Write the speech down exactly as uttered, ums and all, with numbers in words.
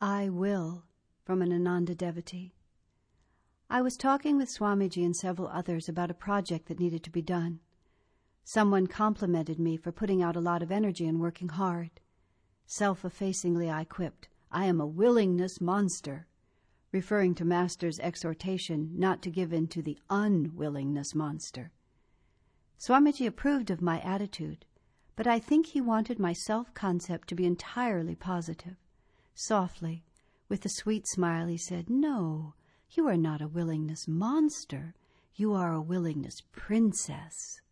I will, from an Ananda devotee. I was talking with Swamiji and several others about a project that needed to be done. Someone complimented me for putting out a lot of energy and working hard. Self-effacingly I quipped, I am a willingness monster, referring to Master's exhortation not to give in to the unwillingness monster. Swamiji approved of my attitude, but I think he wanted my self-concept to be entirely positive. Softly, with a sweet smile, he said, No, you are not a willingness monster. You are a willingness princess.